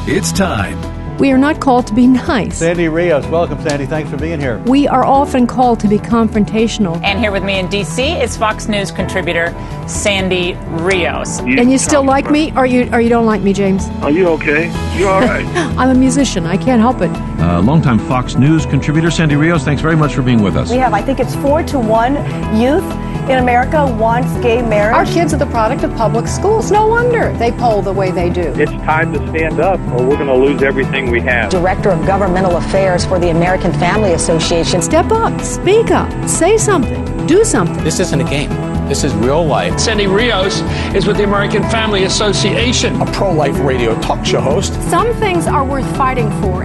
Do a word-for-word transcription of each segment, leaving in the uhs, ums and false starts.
It's time. We are not called to be nice. Sandy Rios, welcome, Sandy. Thanks for being here. We are often called to be confrontational. And here with me in D C is Fox News contributor Sandy Rios. You and you still like me, or you or you don't like me, James? Are you okay? You're all right. I'm a musician. I can't help it. Uh, longtime Fox News contributor Sandy Rios, thanks very much for being with us. We have, I think it's four to one youth in America wants gay marriage. Our kids are the product of public schools. No wonder they poll the way they do. It's time to stand up or we're going to lose everything we have. Director of Governmental Affairs for the American Family Association. Step up, speak up, say something, do something. This isn't a game. This is real life. Sandy Rios is with the American Family Association. A pro-life radio talk show host. Some things are worth fighting for.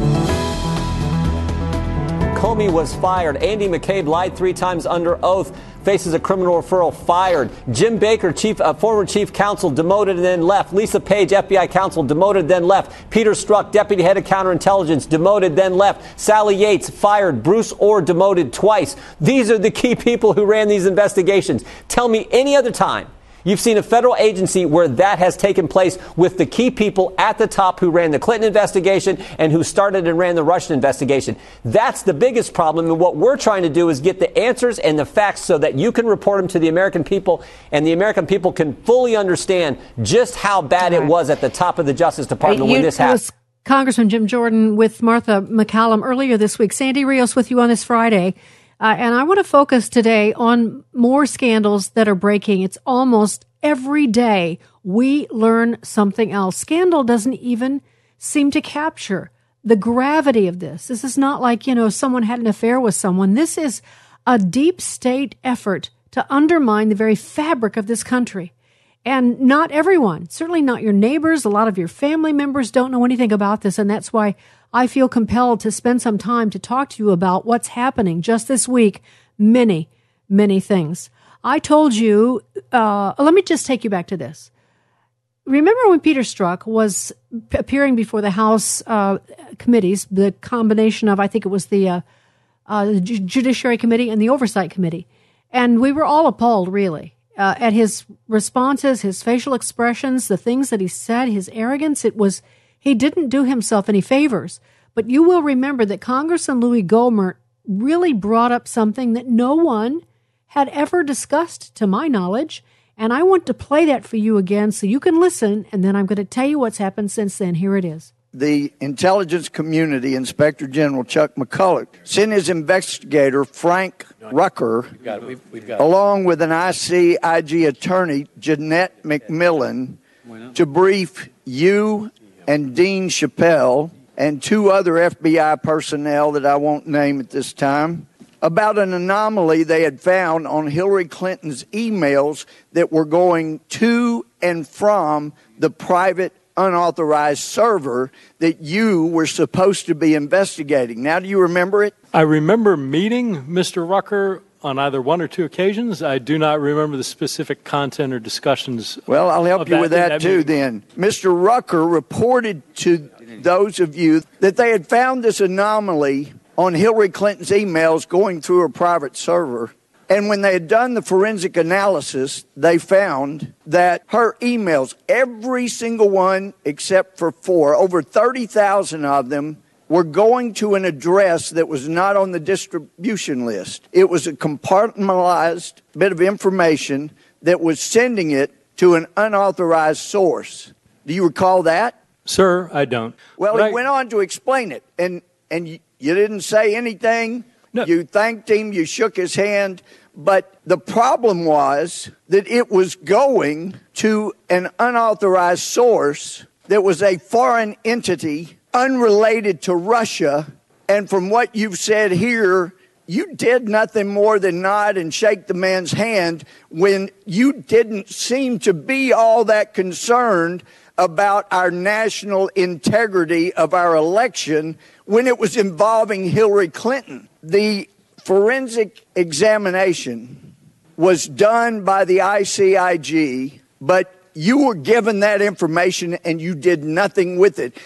Comey was fired. Andy McCabe lied three times under oath, faces a criminal referral, fired. Jim Baker, chief, uh, former chief counsel, demoted and then left. Lisa Page, F B I counsel, demoted, then left. Peter Strzok, deputy head of counterintelligence, demoted, then left. Sally Yates, fired. Bruce Orr, demoted twice. These are the key people who ran these investigations. Tell me any other time you've seen a federal agency where that has taken place with the key people at the top who ran the Clinton investigation and who started and ran the Russian investigation. That's the biggest problem. And what we're trying to do is get the answers and the facts so that you can report them to the American people and the American people can fully understand just how bad it was at the top of the Justice Department you, when this happened. Congressman Jim Jordan with Martha McCallum earlier this week. Sandy Rios with you on this Friday. Uh, and I want to focus today on more scandals that are breaking. It's almost every day we learn something else. Scandal doesn't even seem to capture the gravity of this. This is not like, you know, someone had an affair with someone. This is a deep state effort to undermine the very fabric of this country. And not everyone, certainly not your neighbors, a lot of your family members don't know anything about this. And that's why I feel compelled to spend some time to talk to you about what's happening just this week. Many, many things. I told you, uh, let me just take you back to this. Remember when Peter Strzok was p- appearing before the House uh, committees, the combination of, I think it was the, uh, uh, the Judiciary Committee and the Oversight Committee. And we were all appalled, really, uh, at his responses, his facial expressions, the things that he said, his arrogance. It was, he didn't do himself any favors. But you will remember that Congressman Louis Gohmert really brought up something that no one had ever discussed, to my knowledge. And I want to play that for you again so you can listen, and then I'm going to tell you what's happened since then. Here it is. The intelligence community, Inspector General Chuck McCulloch, sent his investigator, Frank Rucker, we've got it. We've, we've got along with an I C I G attorney, Jeanette McMillan, to brief you and Dean Chappelle and two other F B I personnel that I won't name at this time about an anomaly they had found on Hillary Clinton's emails that were going to and from the private unauthorized server that you were supposed to be investigating. Now, do you remember it? I remember meeting Mister Rucker on either one or two occasions. I do not remember the specific content or discussions. Well, I'll help you that, with that, that too, meeting. then. Mister Rucker reported to those of you that they had found this anomaly on Hillary Clinton's emails going through her private server. And when they had done the forensic analysis, they found that her emails, every single one except for four, over thirty thousand of them, were going to an address that was not on the distribution list. It was a compartmentalized bit of information that was sending it to an unauthorized source. Do you recall that? Sir, I don't. Well, but he I... went on to explain it, and, and you, you didn't say anything. No. You thanked him, you shook his hand, but the problem was that it was going to an unauthorized source that was a foreign entity unrelated to Russia. And from what you've said here, you did nothing more than nod and shake the man's hand when you didn't seem to be all that concerned about our national integrity of our election when it was involving Hillary Clinton. The forensic examination was done by the I C I G, but you were given that information and you did nothing with it.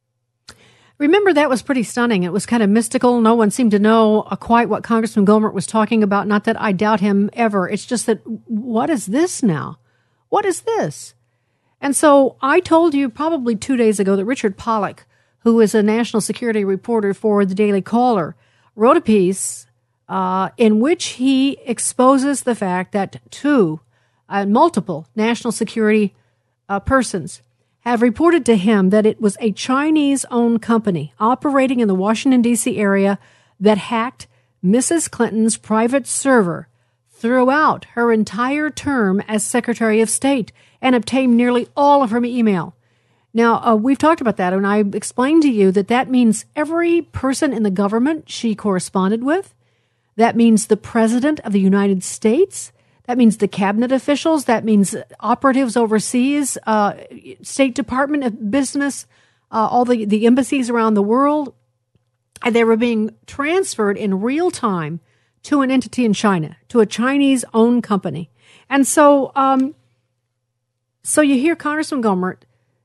Remember, that was pretty stunning. It was kind of mystical. No one seemed to know uh, quite what Congressman Gohmert was talking about. Not that I doubt him ever. It's just that, what is this now? What is this? And so I told you probably two days ago that Richard Pollack, who is a national security reporter for the Daily Caller, wrote a piece uh, in which he exposes the fact that two, uh, multiple national security uh, persons have reported to him that it was a Chinese-owned company operating in the Washington, D C area that hacked Missus Clinton's private server throughout her entire term as Secretary of State and obtained nearly all of her email. Now, uh, we've talked about that, and I explained to you that that means every person in the government she corresponded with. That means the President of the United States. That means the cabinet officials. That means operatives overseas, uh, State Department of Business, uh, all the, the embassies around the world. And they were being transferred in real time to an entity in China, to a Chinese-owned company. And so, um, so you hear Congressman Gohmert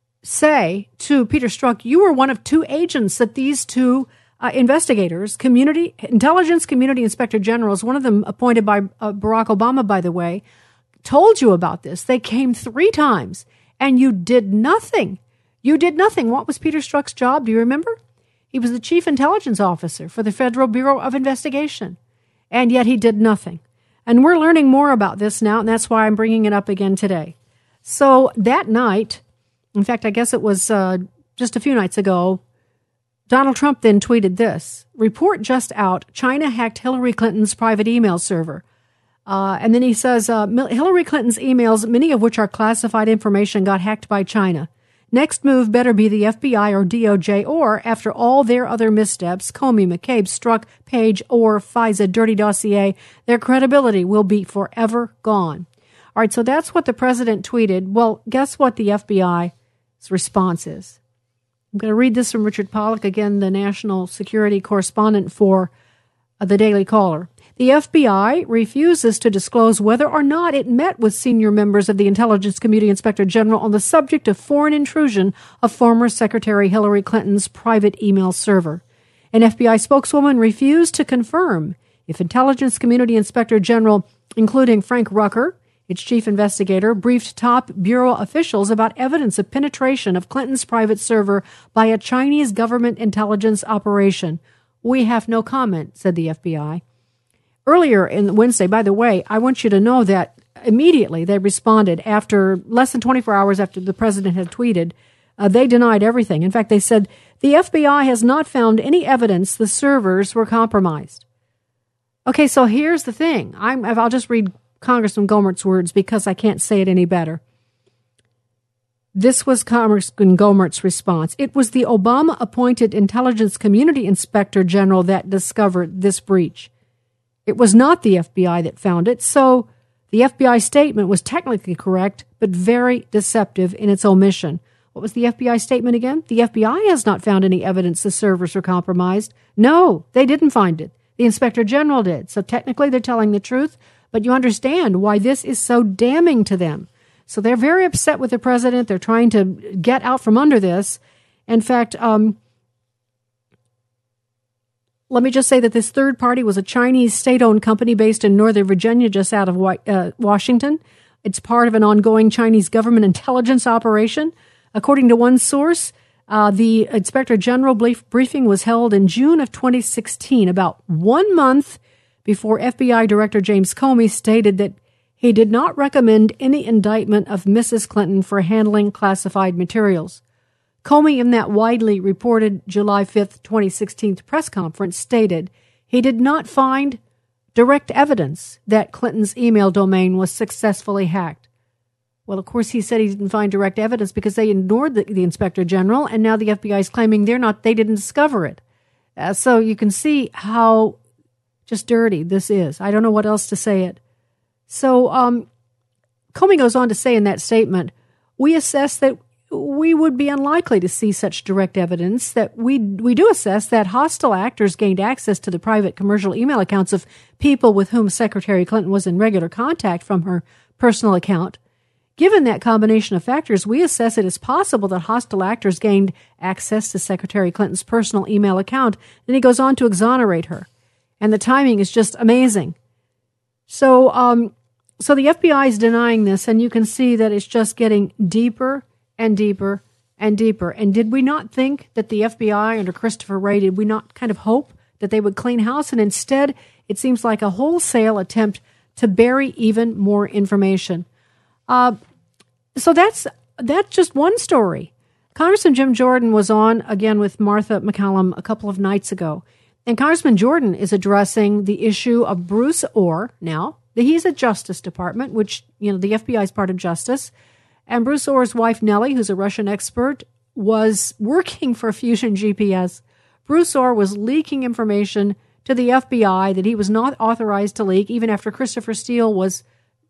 say to Peter Strzok, you were one of two agents that these two uh, investigators, community intelligence community inspector generals, one of them appointed by uh, Barack Obama, by the way, told you about this. They came three times, and you did nothing. You did nothing. What was Peter Strzok's job? Do you remember? He was the chief intelligence officer for the Federal Bureau of Investigation, and yet he did nothing. And we're learning more about this now, and that's why I'm bringing it up again today. So that night, in fact, I guess it was uh, just a few nights ago, Donald Trump then tweeted this: report just out, China hacked Hillary Clinton's private email server. Uh, and then he says, uh, Hillary Clinton's emails, many of which are classified information, got hacked by China. Next move better be the F B I or D O J, or, after all their other missteps, Comey, McCabe, Strzok, Page, or FISA dirty dossier, their credibility will be forever gone. All right, so that's what the president tweeted. Well, guess what the F B I's response is? I'm going to read this from Richard Pollack, again, the national security correspondent for uh, the Daily Caller. The F B I refuses to disclose whether or not it met with senior members of the Intelligence Community Inspector General on the subject of foreign intrusion of former Secretary Hillary Clinton's private email server. An F B I spokeswoman refused to confirm if Intelligence Community Inspector General, including Frank Rucker, its chief investigator, briefed top Bureau officials about evidence of penetration of Clinton's private server by a Chinese government intelligence operation. We have no comment, said the F B I. Earlier in Wednesday, by the way, I want you to know that immediately they responded after less than twenty-four hours after the president had tweeted. Uh, they denied everything. In fact, they said the F B I has not found any evidence the servers were compromised. Okay, so here's the thing. I'm, I'll just read Congressman Gohmert's words because I can't say it any better. This was Congressman Gohmert's response. It was the Obama-appointed Intelligence Community Inspector General that discovered this breach. It was not the F B I that found it, so the F B I statement was technically correct, but very deceptive in its omission. What was the F B I statement again? The F B I has not found any evidence the servers were compromised. No, they didn't find it. The Inspector General did. So technically they're telling the truth, but you understand why this is so damning to them. So they're very upset with the president. They're trying to get out from under this. In fact, um, let me just say that this third party was a Chinese state-owned company based in Northern Virginia, just out of uh, Washington. It's part of an ongoing Chinese government intelligence operation. According to one source, uh, the Inspector General brief- briefing was held in June of twenty sixteen, about one month before F B I Director James Comey stated that he did not recommend any indictment of Missus Clinton for handling classified materials. Comey, in that widely reported July fifth, twenty sixteen press conference, stated he did not find direct evidence that Clinton's email domain was successfully hacked. Well, of course, he said he didn't find direct evidence because they ignored the, the Inspector General, and now the F B I is claiming they're not, they didn't discover it. Uh, so you can see how just dirty this is. I don't know what else to say it. So um, Comey goes on to say in that statement, we assess that we would be unlikely to see such direct evidence, that we we do assess that hostile actors gained access to the private commercial email accounts of people with whom Secretary Clinton was in regular contact from her personal account. Given that combination of factors, we assess it as possible that hostile actors gained access to Secretary Clinton's personal email account. Then he goes on to exonerate her. And the timing is just amazing. So um, So the F B I is denying this, and you can see that it's just getting deeper and deeper and deeper. And did we not think that the F B I under Christopher Wray, did we not kind of hope that they would clean house? And instead, it seems like a wholesale attempt to bury even more information. Uh, so that's that's just one story. Congressman Jim Jordan was on again with Martha MacCallum a couple of nights ago. And Congressman Jordan is addressing the issue of Bruce Ohr now. He's at Justice Department, which, you know, the F B I is part of Justice. And Bruce Ohr's wife, Nellie, who's a Russian expert, was working for Fusion G P S. Bruce Ohr was leaking information to the F B I that he was not authorized to leak, even after Christopher Steele was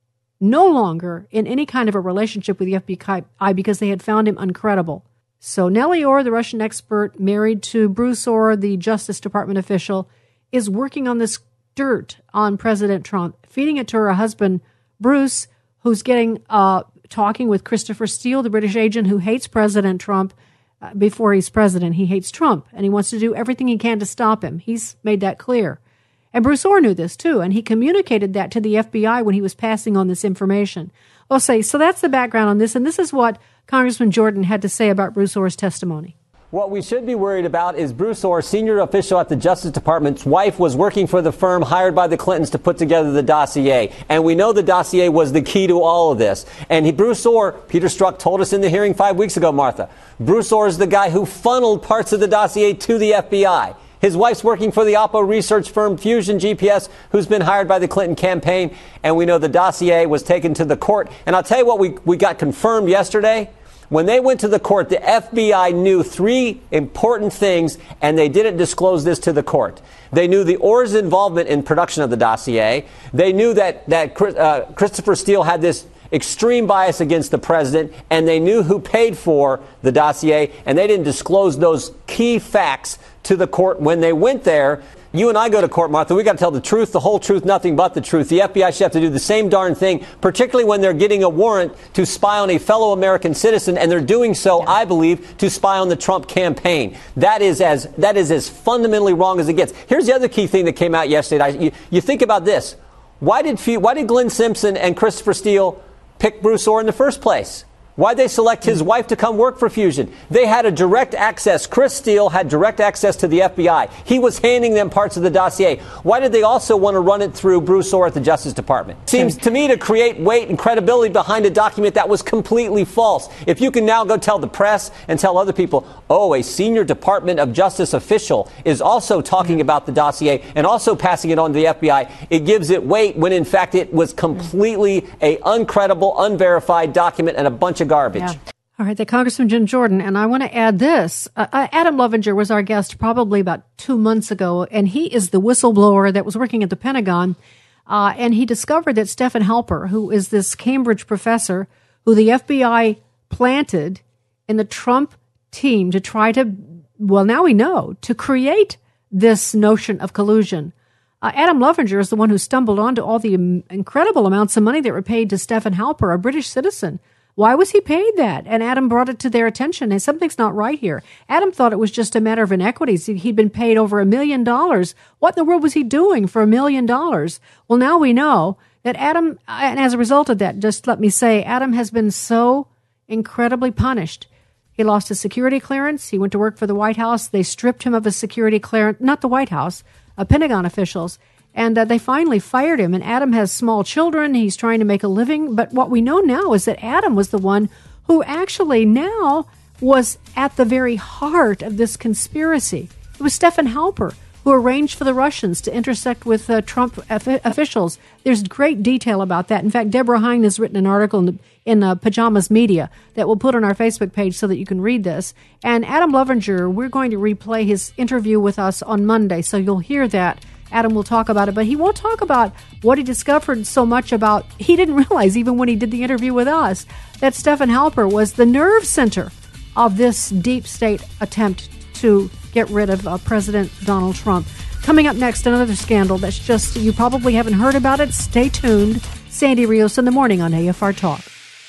no longer in any kind of a relationship with the F B I because they had found him uncredible. So Nellie Ohr, the Russian expert, married to Bruce Ohr, the Justice Department official, is working on this dirt on President Trump, feeding it to her husband, Bruce, who's getting uh, talking with Christopher Steele, the British agent who hates President Trump. Uh, before he's president, he hates Trump, and he wants to do everything he can to stop him. He's made that clear. And Bruce Ohr knew this, too, and he communicated that to the F B I when he was passing on this information. I'll say, so that's the background on this, and this is what Congressman Jordan had to say about Bruce Ohr's testimony. What we should be worried about is Bruce Ohr, senior official at the Justice Department's wife, was working for the firm hired by the Clintons to put together the dossier. And we know the dossier was the key to all of this. And he, Bruce Ohr, Peter Strzok told us in the hearing five weeks ago, Martha, Bruce Ohr is the guy who funneled parts of the dossier to the F B I. His wife's working for the Oppo research firm Fusion G P S, who's been hired by the Clinton campaign. And we know the dossier was taken to the court. And I'll tell you what we, we got confirmed yesterday. When they went to the court, the F B I knew three important things, and they didn't disclose this to the court. They knew the Ohr's involvement in production of the dossier. They knew that, that uh, Christopher Steele had this extreme bias against the president, and they knew who paid for the dossier, and they didn't disclose those key facts to the court when they went there. You and I go to court, Martha. We got to tell the truth, the whole truth, nothing but the truth. The F B I should have to do the same darn thing, particularly when they're getting a warrant to spy on a fellow American citizen, and they're doing so, I believe, to spy on the Trump campaign. That is as that is as fundamentally wrong as it gets. Here's the other key thing that came out yesterday. You, you think about this: why did why did Glenn Simpson and Christopher Steele pick Bruce Ohr in the first place? Why'd they select his wife to come work for Fusion? They had a direct access. Chris Steele had direct access to the F B I. He was handing them parts of the dossier. Why did they also want to run it through Bruce Ohr at the Justice Department? Seems to me to create weight and credibility behind a document that was completely false. If you can now go tell the press and tell other people, oh, a senior Department of Justice official is also talking about the dossier and also passing it on to the F B I, it gives it weight when, in fact, it was completely a uncredible, unverified document and a bunch of garbage. Yeah. All right, the Congressman Jim Jordan, and I want to add this. Uh, Adam Lovinger was our guest probably about two months ago, and he is the whistleblower that was working at the Pentagon, uh, and he discovered that Stephen Halper, who is this Cambridge professor who the F B I planted in the Trump team to try to, well, now we know, to create this notion of collusion. Uh, Adam Lovinger is the one who stumbled onto all the um, incredible amounts of money that were paid to Stephen Halper, a British citizen. Why was he paid that? And Adam brought it to their attention, and something's not right here. Adam thought it was just a matter of inequities. He'd been paid over a million dollars. What in the world was he doing for a million dollars? Well, now we know that Adam, and as a result of that, just let me say, Adam has been so incredibly punished. He lost his security clearance. He went to work for the White House. They stripped him of his security clearance, not the White House, uh, Pentagon officials. And uh, they finally fired him. And Adam has small children. He's trying to make a living. But what we know now is that Adam was the one who actually now was at the very heart of this conspiracy. It was Stephen Halper who arranged for the Russians to intersect with uh, Trump officials. There's great detail about that. In fact, Deborah Hine has written an article in, the, in uh, Pajamas Media that we'll put on our Facebook page so that you can read this. And Adam Lovinger, we're going to replay his interview with us on Monday, so you'll hear that. Adam will talk about it, but he won't talk about what he discovered so much about. He didn't realize, even when he did the interview with us, that Stephen Halper was the nerve center of this deep state attempt to get rid of uh, President Donald Trump. Coming up next, another scandal that's just, you probably haven't heard about it. Stay tuned. Sandy Rios in the morning on A F R Talk.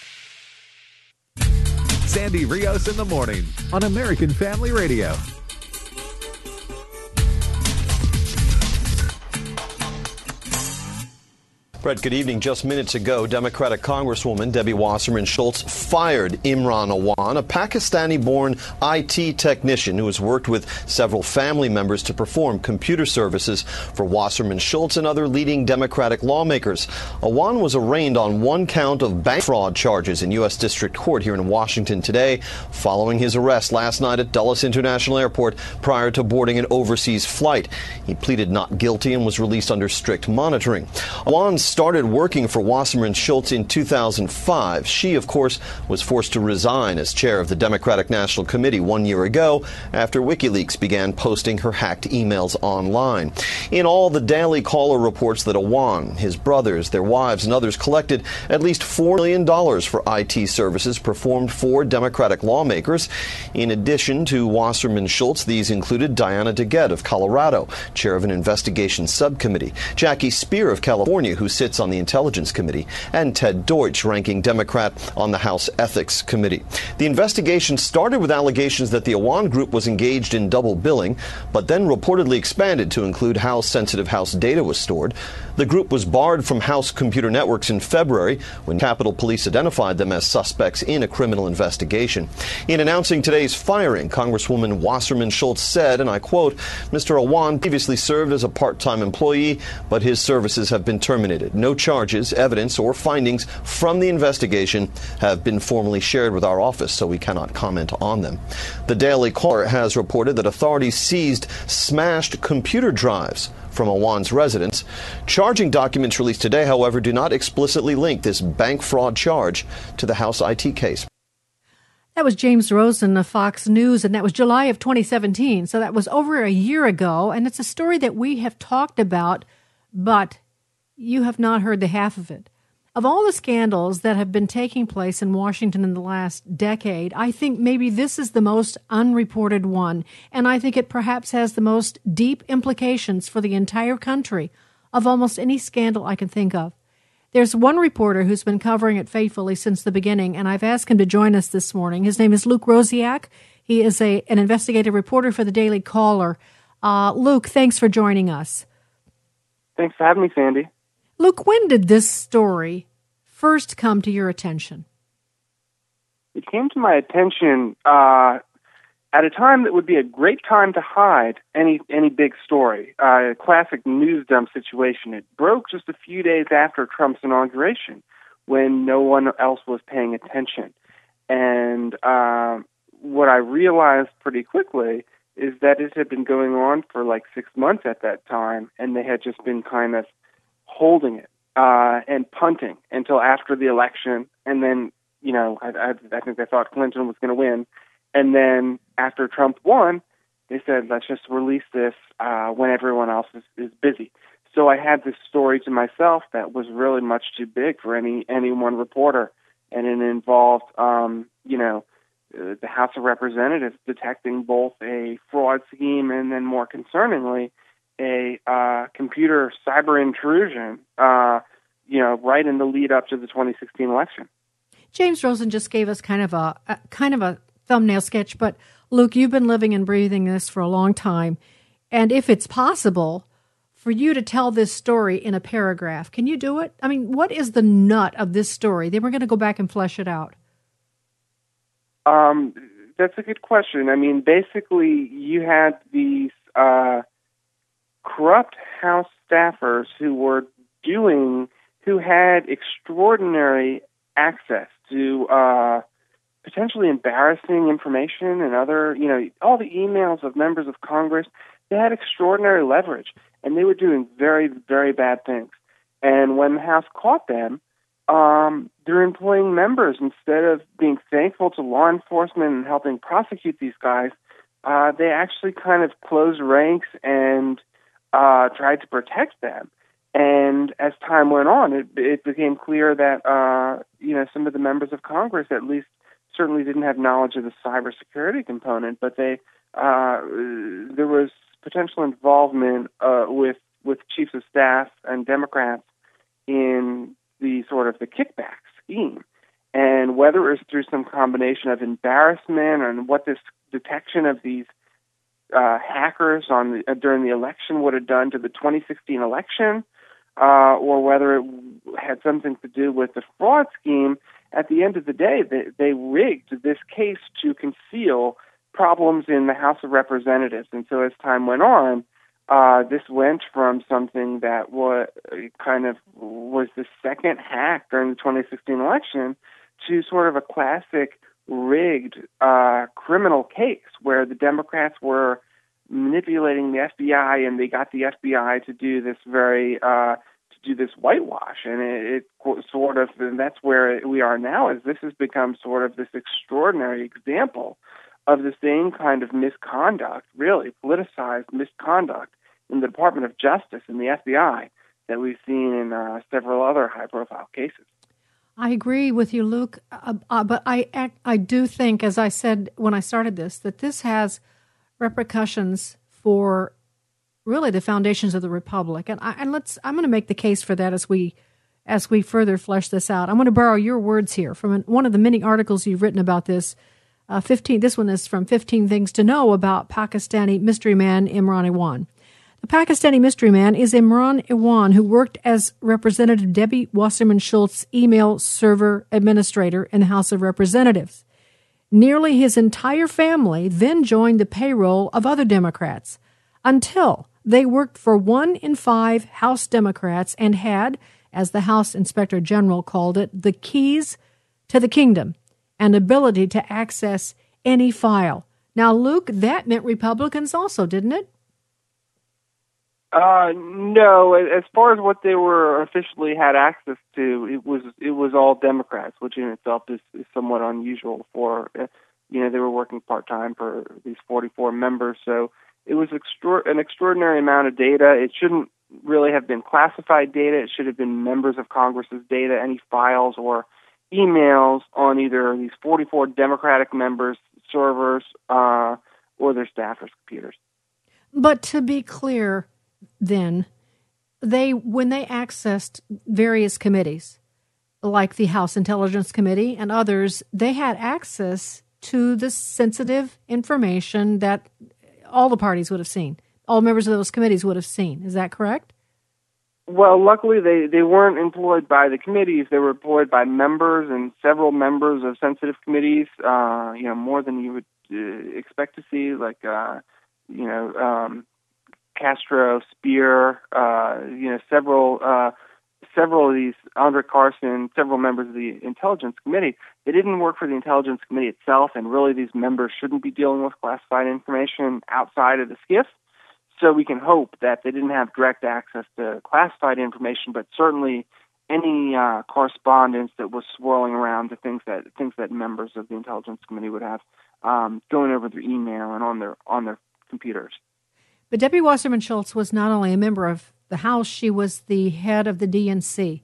Sandy Rios in the morning on American Family Radio. Brett, good evening. Just minutes ago, Democratic Congresswoman Debbie Wasserman Schultz fired Imran Awan, a Pakistani-born I T technician who has worked with several family members to perform computer services for Wasserman Schultz and other leading Democratic lawmakers. Awan was arraigned on one count of bank fraud charges in U S District Court here in Washington today, following his arrest last night at Dulles International Airport prior to boarding an overseas flight. He pleaded not guilty and was released under strict monitoring. Awan started working for Wasserman Schultz in two thousand five. She, of course, was forced to resign as chair of the Democratic National Committee one year ago after WikiLeaks began posting her hacked emails online. In all, the Daily Caller reports that Awan, his brothers, their wives, and others collected at least four million dollars for I T services performed for Democratic lawmakers. In addition to Wasserman Schultz, these included Diana DeGette of Colorado, chair of an investigation subcommittee, Jackie Speer of California, who sits on the Intelligence Committee, and Ted Deutsch, ranking Democrat on the House Ethics Committee. The investigation started with allegations that the Awan Group was engaged in double billing, but then reportedly expanded to include how sensitive House data was stored. The group was barred from House computer networks in February when Capitol Police identified them as suspects in a criminal investigation. In announcing today's firing, Congresswoman Wasserman Schultz said, and I quote, "Mister Awan previously served as a part-time employee, but his services have been terminated. No charges, evidence, or findings from the investigation have been formally shared with our office, so we cannot comment on them." The Daily Caller has reported that authorities seized smashed computer drives from Awan's residence. Charging documents released today, however, do not explicitly link this bank fraud charge to the House I T case. That was James Rosen of Fox News, and that was July of twenty seventeen. So that was over a year ago, and it's a story that we have talked about, but you have not heard the half of it. Of all the scandals that have been taking place in Washington in the last decade, I think maybe this is the most unreported one, and I think it perhaps has the most deep implications for the entire country of almost any scandal I can think of. There's one reporter who's been covering it faithfully since the beginning, and I've asked him to join us this morning. His name is Luke Rosiak. He is a an investigative reporter for the Daily Caller. Uh, Luke, thanks for joining us. Thanks for having me, Sandy. Luke, when did this story first come to your attention? It came to my attention uh, at a time that would be a great time to hide any any big story, uh, a classic news dump situation. It broke just a few days after Trump's inauguration, when no one else was paying attention. And uh, what I realized pretty quickly is that it had been going on for like six months at that time, and they had just been kind of holding it uh, and punting until after the election. And then, you know, I, I, I think they thought Clinton was going to win. And then after Trump won, they said, let's just release this uh, when everyone else is, is busy. So I had this story to myself that was really much too big for any, any one reporter. And it involved, um, you know, uh, the House of Representatives detecting both a fraud scheme and then, more concerningly, a uh, computer cyber intrusion, uh, you know, right in the lead up to the twenty sixteen election. James Rosen just gave us kind of a, a kind of a thumbnail sketch, but Luke, you've been living and breathing this for a long time, and if it's possible for you to tell this story in a paragraph, can you do it? I mean, what is the nut of this story? Then we're going to go back and flesh it out. Um, that's a good question. I mean, basically, you had these Uh, corrupt House staffers who were doing, who had extraordinary access to uh, potentially embarrassing information and other, you know, all the emails of members of Congress. They had extraordinary leverage, and they were doing very, very bad things. And when the House caught them, um, they're employing members instead of being thankful to law enforcement and helping prosecute these guys. Uh, they actually kind of closed ranks and Uh, tried to protect them. And as time went on, it, it became clear that, uh, you know, some of the members of Congress at least certainly didn't have knowledge of the cybersecurity component, but they uh, there was potential involvement uh, with, with chiefs of staff and Democrats in the sort of the kickback scheme. And whether it was through some combination of embarrassment and what this detection of these Uh, hackers on the, uh, during the election would have done to the twenty sixteen election, uh, or whether it had something to do with the fraud scheme, at the end of the day, they, they rigged this case to conceal problems in the House of Representatives. And so as time went on, uh, this went from something that was kind of was the second hack during the twenty sixteen election to sort of a classic rigged uh, criminal case where the Democrats were manipulating the F B I, and they got the F B I to do this very uh, to do this whitewash, and it, it sort of and that's where we are now. Is this has become sort of this extraordinary example of the same kind of misconduct, really politicized misconduct in the Department of Justice and the F B I that we've seen in uh, several other high-profile cases. I agree with you, Luke, uh, uh, but I I do think, as I said when I started this, that this has repercussions for really the foundations of the republic, and I, and let's I'm going to make the case for that as we as we further flesh this out. I'm going to borrow your words here from an, one of the many articles you've written about this. Uh, fifteen. This one is from fifteen Things to Know About Pakistani Mystery Man Imran Awan. The Pakistani mystery man is Imran Awan, who worked as Representative Debbie Wasserman Schultz's email server administrator in the House of Representatives. Nearly his entire family then joined the payroll of other Democrats until they worked for one in five House Democrats and had, as the House Inspector General called it, the keys to the kingdom and ability to access any file. Now, Luke, that meant Republicans also, didn't it? Uh, no. As far as what they were officially had access to, it was it was all Democrats, which in itself is, is somewhat unusual. For uh, you know, they were working part time for these forty-four members, so it was extra- an extraordinary amount of data. It shouldn't really have been classified data. It should have been members of Congress's data, any files or emails on either these forty-four Democratic members' servers uh, or their staffers' computers. But to be clear, then, they when they accessed various committees, like the House Intelligence Committee and others, they had access to the sensitive information that all the parties would have seen. All members of those committees would have seen. Is that correct? Well, luckily they, they weren't employed by the committees. They were employed by members and several members of sensitive committees, uh, you know, more than you would uh, expect to see, like, uh, you know, um, Castro, Speer, uh, you know, several uh, several of these, Andre Carson, several members of the Intelligence Committee. They didn't work for the Intelligence Committee itself, and really these members shouldn't be dealing with classified information outside of the SCIF. So we can hope that they didn't have direct access to classified information, but certainly any uh, correspondence that was swirling around the things that things that members of the Intelligence Committee would have um, going over their email and on their on their computers. But Debbie Wasserman Schultz was not only a member of the House, she was the head of the D N C.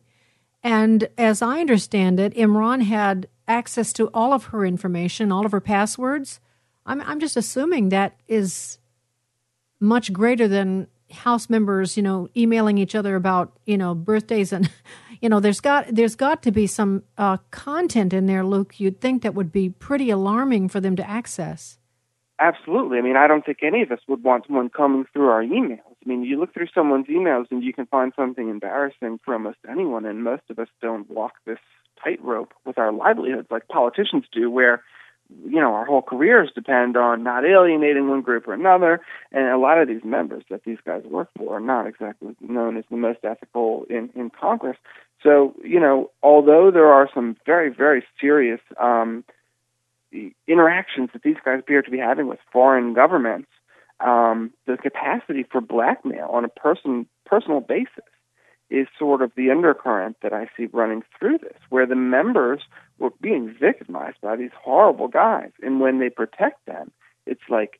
And as I understand it, Imran had access to all of her information, all of her passwords. I'm, I'm just assuming that is much greater than House members, you know, emailing each other about, you know, birthdays. And, you know, there's got there's got to be some uh, content in there, Luke, you'd think that would be pretty alarming for them to access. Absolutely. I mean, I don't think any of us would want someone coming through our emails. I mean, you look through someone's emails and you can find something embarrassing for almost anyone, and most of us don't walk this tightrope with our livelihoods like politicians do, where, you know, our whole careers depend on not alienating one group or another, and a lot of these members that these guys work for are not exactly known as the most ethical in, in Congress. So, you know, although there are some very, very serious um the interactions that these guys appear to be having with foreign governments, um, the capacity for blackmail on a person personal basis is sort of the undercurrent that I see running through this, where the members were being victimized by these horrible guys. And when they protect them, it's like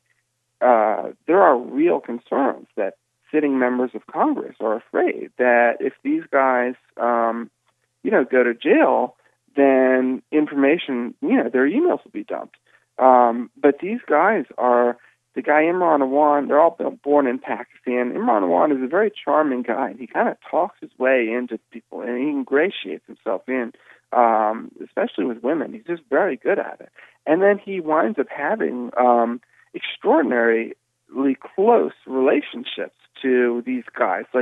uh, there are real concerns that sitting members of Congress are afraid that if these guys, um, you know, go to jail, then information, you know, their emails will be dumped. Um, but these guys are, the guy Imran Awan, they're all born in Pakistan. Imran Awan is a very charming guy. He kind of talks his way into people, and he ingratiates himself in, um, especially with women. He's just very good at it. And then he winds up having um, extraordinarily close relationships to these guys. Like,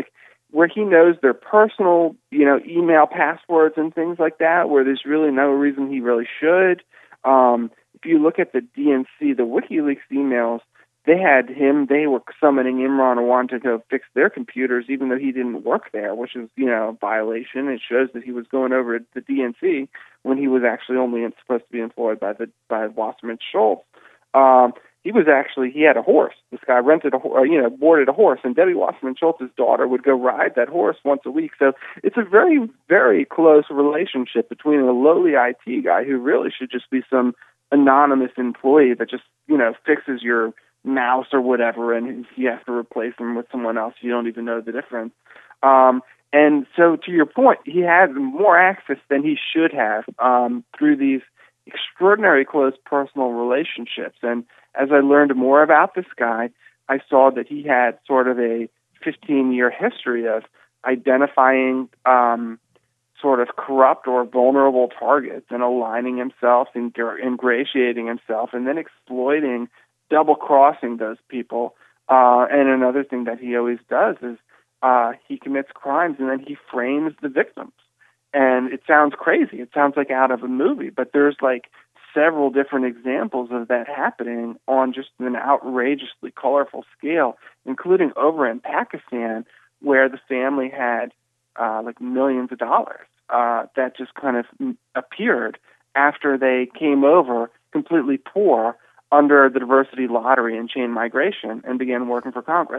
where he knows their personal, you know, email passwords and things like that, where there's really no reason he really should. Um, if you look at the D N C, the WikiLeaks emails, they had him, they were summoning Imran Awan to go fix their computers, even though he didn't work there, which is, you know, a violation. It shows that he was going over the D N C when he was actually only supposed to be employed by the by Wasserman Schultz. Um, he was actually, he had a horse. This guy rented a horse, you know, boarded a horse, and Debbie Wasserman Schultz's daughter would go ride that horse once a week. So it's a very, very close relationship between a lowly I T guy who really should just be some anonymous employee that just, you know, fixes your mouse or whatever, and if you have to replace him with someone else, you don't even know the difference. Um, and so to your point, he had more access than he should have um, through these extraordinary close personal relationships. And as I learned more about this guy, I saw that he had sort of a fifteen-year history of identifying um, sort of corrupt or vulnerable targets and aligning himself and ingratiating himself and then exploiting, double-crossing those people. Uh, and another thing that he always does is uh, he commits crimes and then he frames the victims. And it sounds crazy. It sounds like out of a movie, but there's like several different examples of that happening on just an outrageously colorful scale, including over in Pakistan, where the family had uh, like millions of dollars uh, that just kind of appeared after they came over completely poor under the diversity lottery and chain migration and began working for Congress.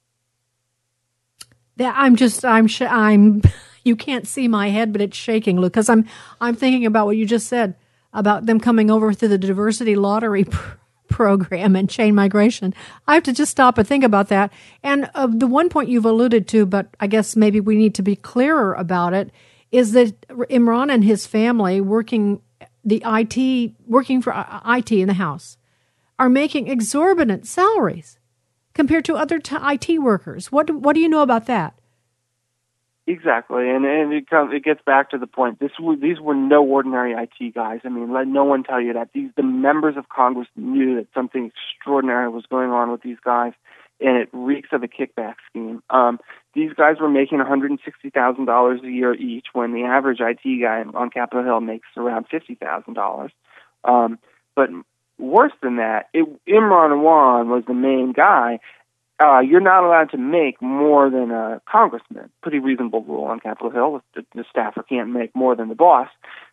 Yeah, I'm just, I'm, sh- I'm, you can't see my head, but it's shaking, Luke, because I'm, I'm thinking about what you just said about them coming over through the diversity lottery pr- program and chain migration. I have to just stop and think about that. And uh, the one point you've alluded to, but I guess maybe we need to be clearer about it, is that Imran and his family working the I T, working for I T in the house, are making exorbitant salaries compared to other t- I T workers. What what do you know about that? Exactly, and and it comes it gets back to the point. This these were no ordinary I T guys. I mean, let no one tell you that. These the members of Congress knew that something extraordinary was going on with these guys, and it reeks of a kickback scheme. Um, these guys were making one hundred sixty thousand dollars a year each, when the average I T guy on Capitol Hill makes around fifty thousand dollars. Um, but worse than that, it, Imran Awan was the main guy. Uh, you're not allowed to make more than a congressman. Pretty reasonable rule on Capitol Hill. The, the staffer can't make more than the boss.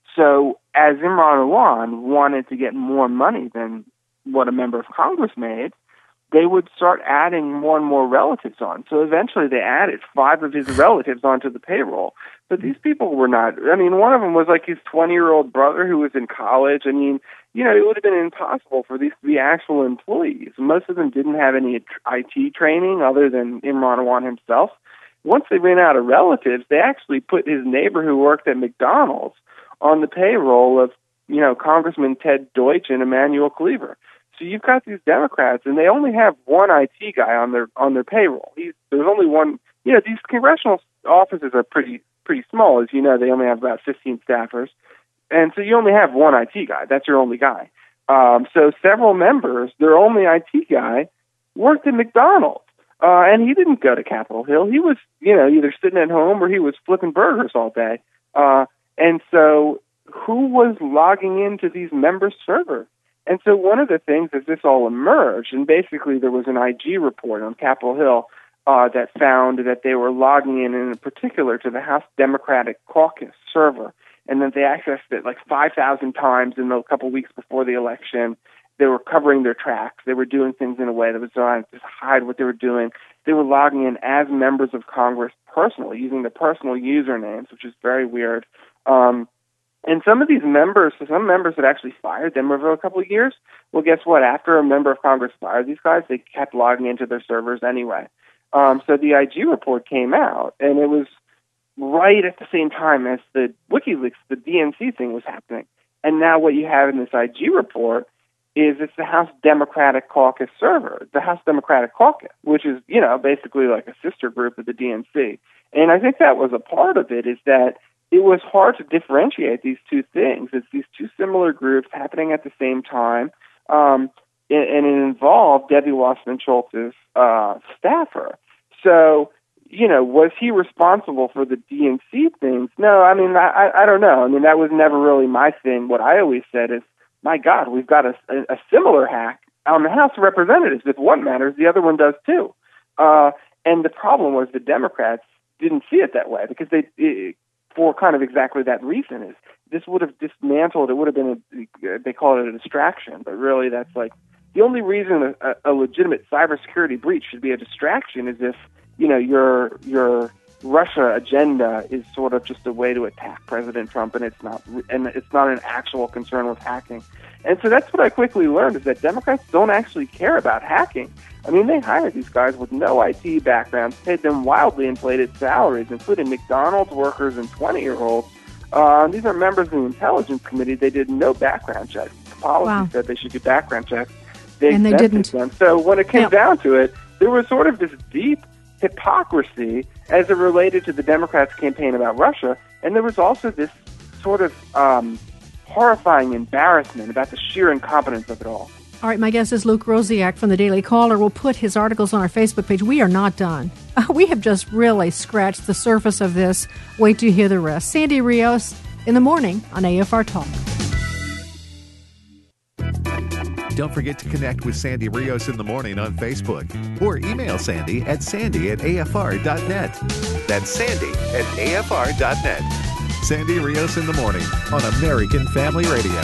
So as Imran Awan wanted to get more money than what a member of Congress made, they would start adding more and more relatives on. So eventually they added five of his relatives onto the payroll. But these people were not, I mean, one of them was like his twenty-year-old brother who was in college. I mean, you know, it would have been impossible for these to be actual employees. Most of them didn't have any I T training other than Imran Awan himself. Once they ran out of relatives, they actually put his neighbor who worked at McDonald's on the payroll of, you know, Congressman Ted Deutsch and Emanuel Cleaver. So you've got these Democrats, and they only have one I T guy on their on their payroll. He's, there's only one. You know, these congressional offices are pretty pretty small, as you know. They only have about fifteen staffers, and so you only have one I T guy. That's your only guy. Um, so several members, their only I T guy, worked at McDonald's, uh, and he didn't go to Capitol Hill. He was, you know, either sitting at home or he was flipping burgers all day. Uh, and so, who was logging into these members' servers? And so one of the things as this all emerged, and basically there was an I G report on Capitol Hill uh, that found that they were logging in, in particular, to the House Democratic Caucus server, and that they accessed it like five thousand times in the couple weeks before the election. They were covering their tracks. They were doing things in a way that was designed to hide what they were doing. They were logging in as members of Congress personally, using their personal usernames, which is very weird. Um, And some of these members, some members had actually fired them over a couple of years. Well, guess what? After a member of Congress fired these guys, they kept logging into their servers anyway. Um, so the I G report came out, and it was right at the same time as the WikiLeaks, the D N C thing was happening. And now what you have in this I G report is it's the House Democratic Caucus server, the House Democratic Caucus, which is, you know, basically like a sister group of the D N C. And I think that was a part of it, is that it was hard to differentiate these two things. It's these two similar groups happening at the same time, um, and, and it involved Debbie Wasserman Schultz's uh, staffer. So you know, was he responsible for the D N C things? No, I mean, I, I don't know. I mean, that was never really my thing. What I always said is, my God, we've got a, a, a similar hack on the House of Representatives. If one matters, the other one does too. Uh, and the problem was the Democrats didn't see it that way because they, it, for kind of exactly that reason, is this would have dismantled, it would have been, a, they call it a distraction, but really that's like, the only reason a, a legitimate cybersecurity breach should be a distraction is if, you know, your your Russia agenda is sort of just a way to attack President Trump, and it's not, and it's not an actual concern with hacking. And so that's what I quickly learned, is that Democrats don't actually care about hacking. I mean, they hired these guys with no I T backgrounds, paid them wildly inflated salaries, including McDonald's workers and twenty-year-olds. Uh, these are members of the Intelligence Committee. They did no background checks. The policy wow. said they should do background checks. They and they didn't. Them. So when it came yep. down to it, there was sort of this deep hypocrisy as it related to the Democrats' campaign about Russia, and there was also this sort of um, horrifying embarrassment about the sheer incompetence of it all. All right, my guest is Luke Rosiak from the Daily Caller. We'll put his articles on our Facebook page. We are not done. Uh, we have just really scratched the surface of this. Wait to hear the rest. Sandy Rios in the morning on A F R Talk. Don't forget to connect with Sandy Rios in the morning on Facebook or email Sandy at sandy at A F R dot net. That's Sandy at A F R dot net. Sandy Rios in the morning on American Family Radio.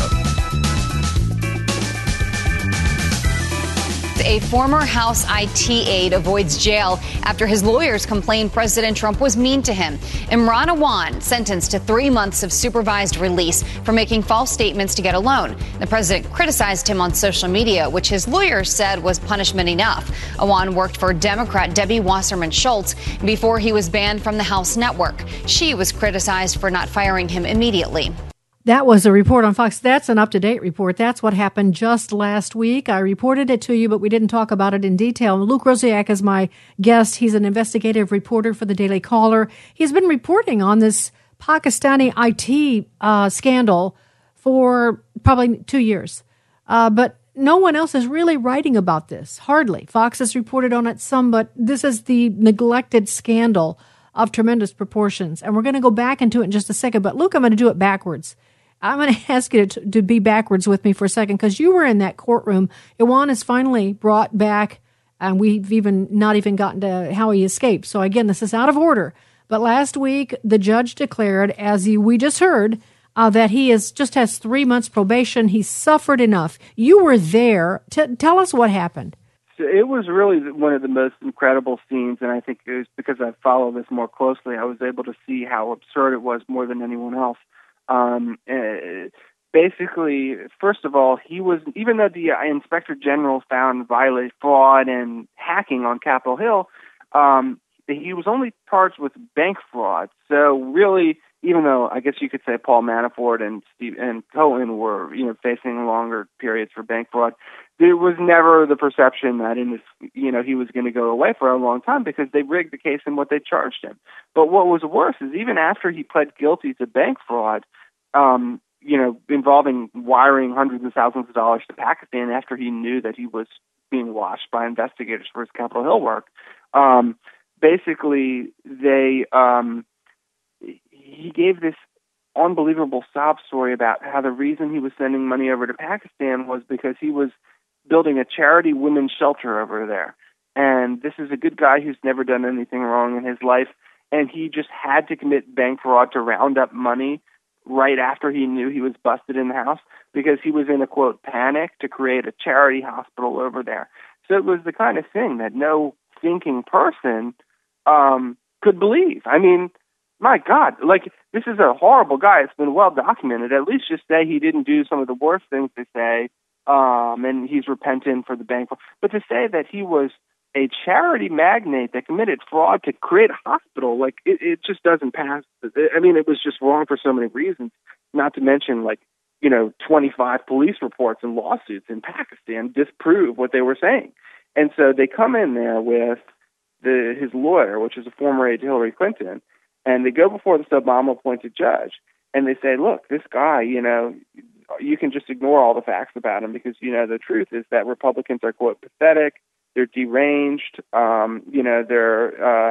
A former House I T aide avoids jail after his lawyers complained President Trump was mean to him. Imran Awan sentenced to three months of supervised release for making false statements to get a loan. The president criticized him on social media, which his lawyers said was punishment enough. Awan worked for Democrat Debbie Wasserman Schultz before he was banned from the House network. She was criticized for not firing him immediately. That was a report on Fox. That's an up-to-date report. That's what happened just last week. I reported it to you, but we didn't talk about it in detail. Luke Rosiak is my guest. He's an investigative reporter for the Daily Caller. He's been reporting on this Pakistani I T uh, scandal for probably two years. Uh, but no one else is really writing about this. Hardly. Fox has reported on it some, but this is the neglected scandal of tremendous proportions. And we're going to go back into it in just a second. But Luke, I'm going to do it backwards. I'm going to ask you to, to be backwards with me for a second, because you were in that courtroom. Iwan is finally brought back, and we've even not even gotten to how he escaped. So again, this is out of order. But last week, the judge declared, as you, we just heard, uh, that he is just has three months probation. He suffered enough. You were there. T- tell us what happened. So it was really one of the most incredible scenes, and I think it was because I follow this more closely, I was able to see how absurd it was more than anyone else. Um, uh, basically, first of all, he was, even though the Inspector General found violent fraud and hacking on Capitol Hill, um, he was only charged with bank fraud. So really, even though I guess you could say Paul Manafort and Steve and Cohen were, you know, facing longer periods for bank fraud, there was never the perception that in this, you know, he was going to go away for a long time, because they rigged the case in what they charged him. But what was worse is even after he pled guilty to bank fraud, um, you know, involving wiring hundreds of thousands of dollars to Pakistan after he knew that he was being watched by investigators for his Capitol Hill work, um, basically they um, he gave this unbelievable sob story about how the reason he was sending money over to Pakistan was because he was building a charity women's shelter over there. And this is a good guy who's never done anything wrong in his life, and he just had to commit bank fraud to round up money right after he knew he was busted in the house, because he was in a, quote, panic to create a charity hospital over there. So it was the kind of thing that no thinking person um, could believe. I mean, my God, like, this is a horrible guy. It's been well documented. At least just say he didn't do some of the worst things they say, um, and he's repentant for the bank fraud. But to say that he was a charity magnate that committed fraud to create a hospital, like, it, it just doesn't pass. I mean, it was just wrong for so many reasons, not to mention, like, you know, twenty-five police reports and lawsuits in Pakistan disprove what they were saying. And so they come in there with the his lawyer, which is a former aide to Hillary Clinton, and they go before this Obama-appointed judge, and they say, look, this guy, you know, you can just ignore all the facts about him because, you know, the truth is that Republicans are, quote, pathetic, they're deranged, um, you know, they're, uh,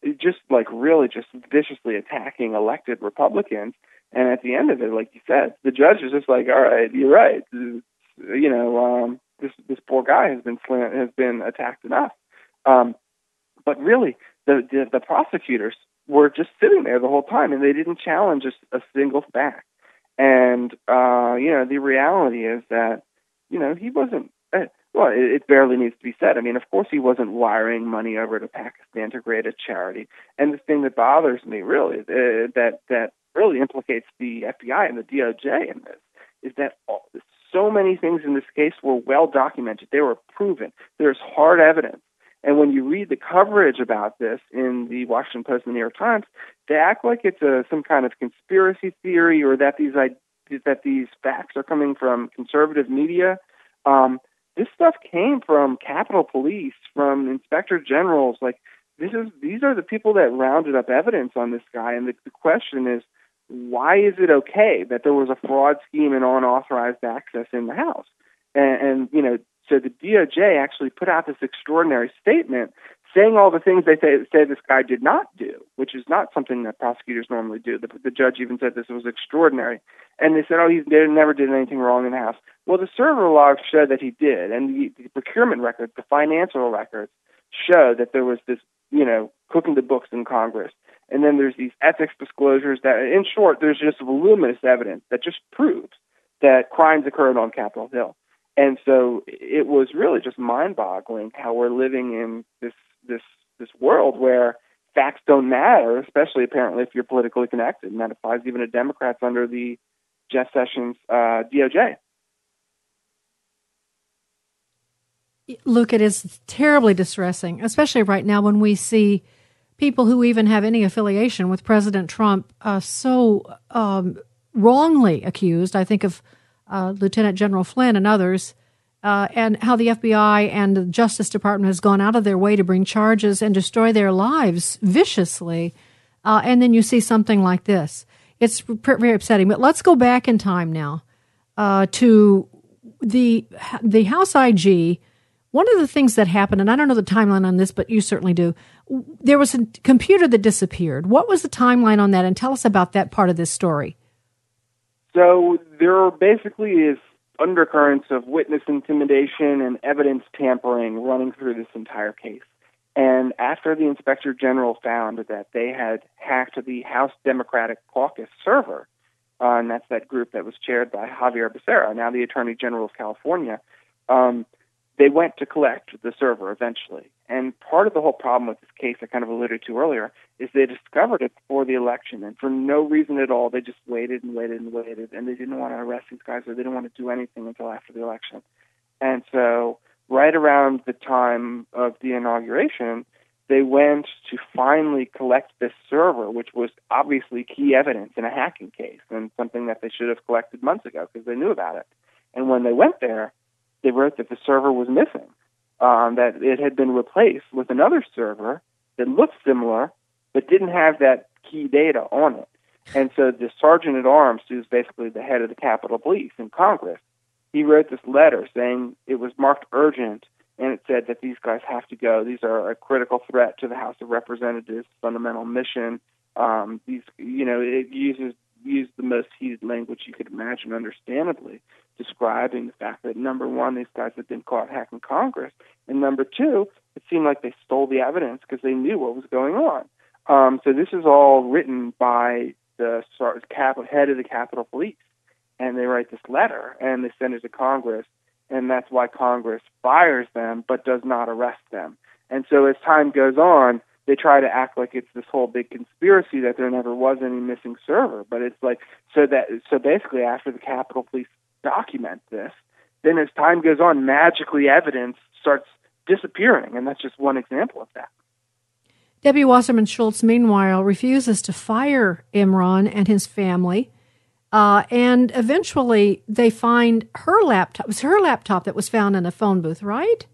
just like really just viciously attacking elected Republicans. And at the end of it, like you said, the judge is just like, all right, you're right. You know, um, this this poor guy has been has been attacked enough. Um, but really, the, the the prosecutors were just sitting there the whole time, and they didn't challenge a, a single fact. And uh, you know, the reality is that you know he wasn't. Uh, well, it, it barely needs to be said. I mean, of course, he wasn't wiring money over to Pakistan to create a charity. And the thing that bothers me really uh, that that really implicates the F B I and the D O J in this is that all, so many things in this case were well documented. They were proven. There's hard evidence. And when you read the coverage about this in the Washington Post and the New York Times, they act like it's a, some kind of conspiracy theory or that these that these facts are coming from conservative media. Um, this stuff came from Capitol Police, from Inspector Generals. Like this is these are the people that rounded up evidence on this guy. And the, the question is, why is it okay that there was a fraud scheme and unauthorized access in the house? And, and you know, so the D O J actually put out this extraordinary statement saying all the things they say, say this guy did not do, which is not something that prosecutors normally do. The, the judge even said this was extraordinary. And they said, oh, he did, never did anything wrong in the house. Well, the server logs show that he did, and the, the procurement records, the financial records, show that there was this, you know, cooking the books in Congress. And then there's these ethics disclosures that, in short, there's just voluminous evidence that just proves that crimes occurred on Capitol Hill. And so it was really just mind-boggling how we're living in this this this world where facts don't matter, especially apparently if you're politically connected, and that applies even to Democrats under the Jeff Sessions uh, D O J. Look, it is terribly distressing, especially right now when we see people who even have any affiliation with President Trump uh, so um, wrongly accused. I think of uh, Lieutenant General Flynn and others, uh, and how the F B I and the Justice Department has gone out of their way to bring charges and destroy their lives viciously. Uh, and then you see something like this. It's very upsetting. But let's go back in time now uh, to the the House I G. One of the things that happened, and I don't know the timeline on this, but you certainly do, there was a computer that disappeared. What was the timeline on that? And tell us about that part of this story. So there basically is undercurrents of witness intimidation and evidence tampering running through this entire case. And after the Inspector General found that they had hacked the House Democratic Caucus server, uh, and that's that group that was chaired by Javier Becerra, now the Attorney General of California, um, they went to collect the server eventually. And part of the whole problem with this case I kind of alluded to earlier is they discovered it before the election, and for no reason at all, they just waited and waited and waited, and they didn't want to arrest these guys, or they didn't want to do anything until after the election. And so right around the time of the inauguration, they went to finally collect this server, which was obviously key evidence in a hacking case and something that they should have collected months ago because they knew about it. And when they went there, they wrote that the server was missing, um, that it had been replaced with another server that looked similar but didn't have that key data on it. And so the Sergeant at Arms, who's basically the head of the Capitol Police in Congress, he wrote this letter saying it was marked urgent, and it said that these guys have to go. These are a critical threat to the House of Representatives' fundamental mission. Um, these, you know, it uses used the most heated language you could imagine, understandably, describing the fact that, number one, these guys had been caught hacking Congress, and number two, it seemed like they stole the evidence because they knew what was going on. Um, so this is all written by the head of the Capitol Police, and they write this letter, and they send it to Congress, and that's why Congress fires them but does not arrest them. And so as time goes on, they try to act like it's this whole big conspiracy that there never was any missing server. But it's like, so that so basically after the Capitol Police document this, then as time goes on, magically evidence starts disappearing. And that's just one example of that. Debbie Wasserman Schultz, meanwhile, refuses to fire Imran and his family. Uh, and eventually they find her laptop. It was her laptop that was found in a phone booth, right?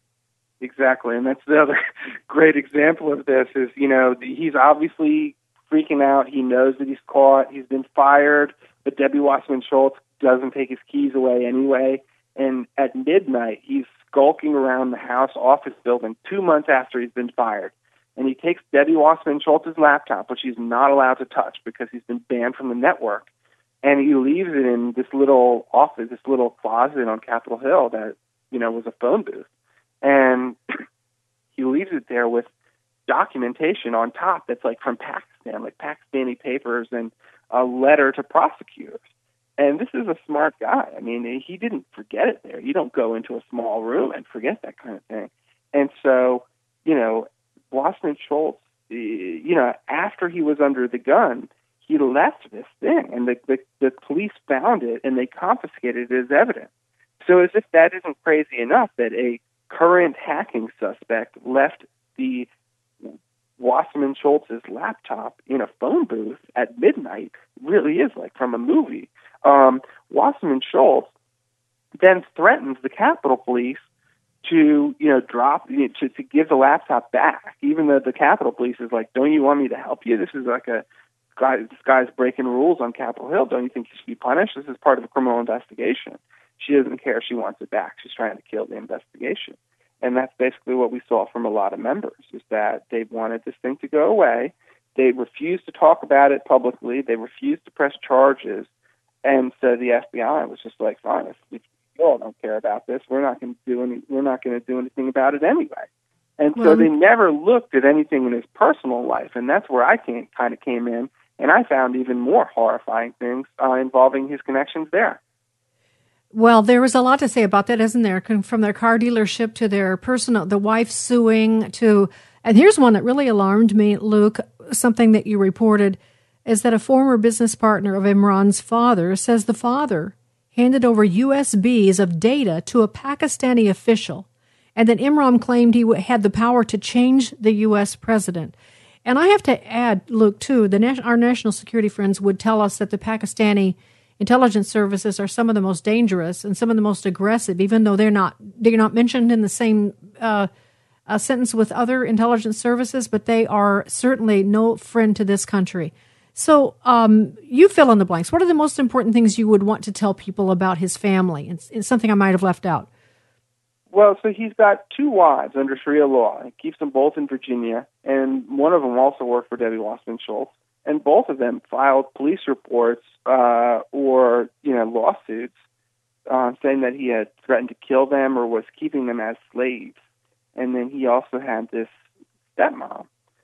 Exactly, and that's the other great example of this is, you know, he's obviously freaking out. He knows that he's caught. He's been fired, but Debbie Wasserman Schultz doesn't take his keys away anyway. And at midnight, he's skulking around the House office building two months after he's been fired. and he takes Debbie Wasserman Schultz's laptop, which he's not allowed to touch because he's been banned from the network, and he leaves it in this little office, this little closet on Capitol Hill that, you know, was a phone booth. And he leaves it there with documentation on top that's like from Pakistan, like Pakistani papers and a letter to prosecutors. And this is a smart guy. I mean, he didn't forget it there. You don't go into a small room and forget that kind of thing. And so, you know, Wasserman Schultz, you know, after he was under the gun, he left this thing, and the, the, the police found it, and they confiscated it as evidence. So as if that isn't crazy enough that a current hacking suspect left the Wasserman Schultz's laptop in a phone booth at midnight really is like from a movie. Um, Wasserman Schultz then threatens the Capitol Police to, you know, drop, you know, to, to give the laptop back, even though the Capitol Police is like, don't you want me to help you? This is like a guy, this guy's breaking rules on Capitol Hill. Don't you think he should be punished? This is part of a criminal investigation. She doesn't care. She wants it back. She's trying to kill the investigation. And that's basically what we saw from a lot of members, is that they wanted this thing to go away. They refused to talk about it publicly. They refused to press charges. And so the F B I was just like, fine, if you all don't care about this, we're not going to do any, we're not going to do anything about it anyway. And so well, they never looked at anything in his personal life, and that's where I came, kind of came in, and I found even more horrifying things uh, involving his connections there. Well, there was a lot to say about that, isn't there? From their car dealership to their personal, the wife suing to, and here's one that really alarmed me, Luke, something that you reported, is that a former business partner of Imran's father says the father handed over U S Bs of data to a Pakistani official, and that Imran claimed he had the power to change the U S president. And I have to add, Luke, too, the our national security friends would tell us that the Pakistani intelligence services are some of the most dangerous and some of the most aggressive, even though they're not they're not mentioned in the same uh, uh, sentence with other intelligence services, but they are certainly no friend to this country. So um, you fill in the blanks. What are the most important things you would want to tell people about his family? It's, it's something I might have left out. Well, so he's got two wives under Sharia law. He keeps them both in Virginia, and one of them also worked for Debbie Wasserman Schultz. And both of them filed police reports uh, or, you know, lawsuits uh, saying that he had threatened to kill them or was keeping them as slaves. And then he also had this stepmom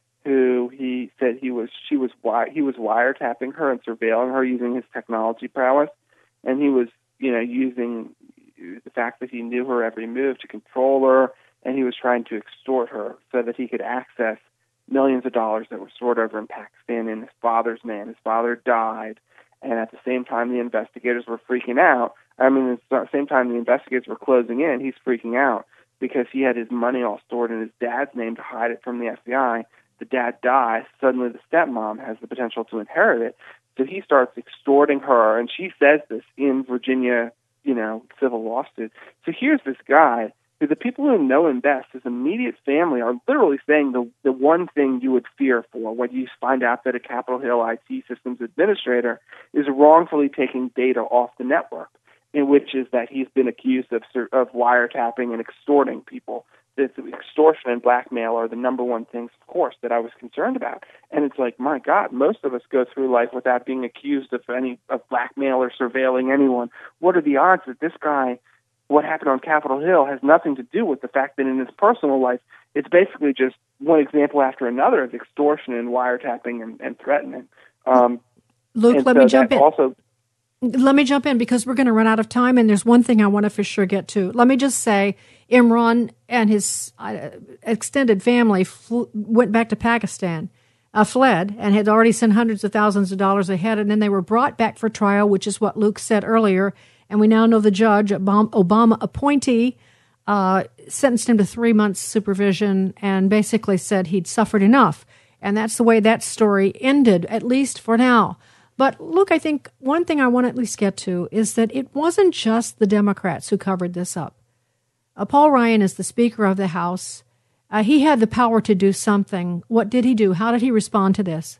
who he said he was she was wi- he was wiretapping her and surveilling her using his technology prowess, and he was, you know, using the fact that he knew her every move to control her, and he was trying to extort her so that he could access millions of dollars that were stored over in Pakistan in his father's name. His father died, and at the same time the investigators were freaking out. I mean, at the same time the investigators were closing in, he's freaking out because he had his money all stored in his dad's name to hide it from the F B I. The dad dies. Suddenly the stepmom has the potential to inherit it. So he starts extorting her, and she says this in Virginia, you know, civil lawsuit. So here's this guy who the people who know him best, his immediate family, are literally saying the the one thing you would fear for when you find out that a Capitol Hill I T systems administrator is wrongfully taking data off the network, in which is that he's been accused of of wiretapping and extorting people. This extortion and blackmail are the number one things, of course, that I was concerned about. And it's like, my God, most of us go through life without being accused of any of blackmail or surveilling anyone. What are the odds that this guy, what happened on Capitol Hill, has nothing to do with the fact that in his personal life, it's basically just one example after another of extortion and wiretapping and, and threatening. Um, Luke, and let so me jump in. Also, Let me jump in because we're going to run out of time, and there's one thing I want to for sure get to. Let me just say, Imran and his uh, extended family flew, went back to Pakistan, uh, fled, and had already sent hundreds of thousands of dollars ahead, and then they were brought back for trial, which is what Luke said earlier, and we now know the judge, Obama, Obama appointee, uh, sentenced him to three months supervision and basically said he'd suffered enough, and that's the way that story ended, at least for now. But look, I think one thing I want to at least get to is that it wasn't just the Democrats who covered this up. Uh, Paul Ryan is the Speaker of the House. Uh, he had the power to do something. What did he do? How did he respond to this?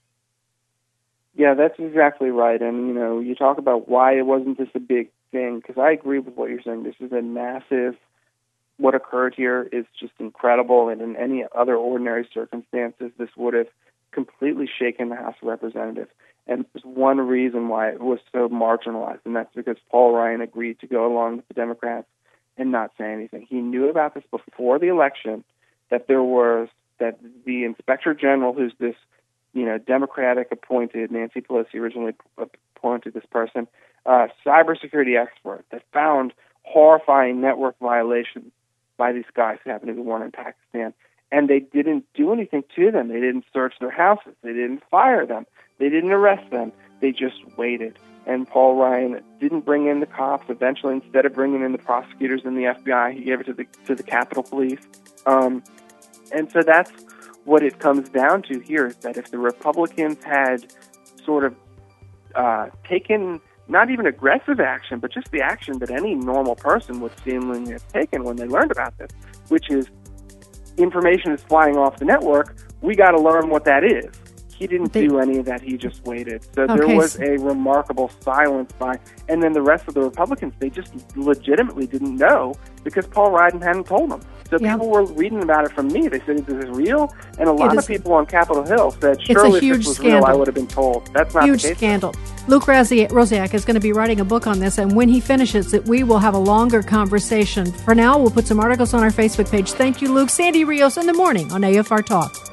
Yeah, that's exactly right. And, you know, you talk about why it wasn't just a big thing, because I agree with what you're saying. This is a massive what occurred here is just incredible, and in any other ordinary circumstances, this would have completely shaken the House of Representatives. And there's one reason why it was so marginalized, and that's because Paul Ryan agreed to go along with the Democrats and not say anything. He knew about this before the election, that there was, that the Inspector General, who's this, you know, Democratic appointed, Nancy Pelosi originally appointed this person, uh, cybersecurity expert, that found horrifying network violations by these guys who happen to be born in Pakistan. And they didn't do anything to them. They didn't search their houses. They didn't fire them. They didn't arrest them. They just waited. And Paul Ryan didn't bring in the cops. Eventually, instead of bringing in the prosecutors and the F B I, he gave it to the to the Capitol Police. Um, and so that's what it comes down to here, is that if the Republicans had sort of uh, taken not even aggressive action, but just the action that any normal person would seemingly have taken when they learned about this, which is information is flying off the network, we got to learn what that is. He didn't they, do any of that. He just waited. So okay. there was a remarkable silence by, and then the rest of the Republicans, they just legitimately didn't know because Paul Ryan hadn't told them. So yeah. people were reading about it from me. They said, is this real? And a lot of people on Capitol Hill said, surely if this was scandal. real, I would have been told. That's not huge the case. Scandal. Luke Rosiak is going to be writing a book on this, and when he finishes it, we will have a longer conversation. For now, we'll put some articles on our Facebook page. Thank you, Luke. Sandy Rios in the morning on A F R Talk.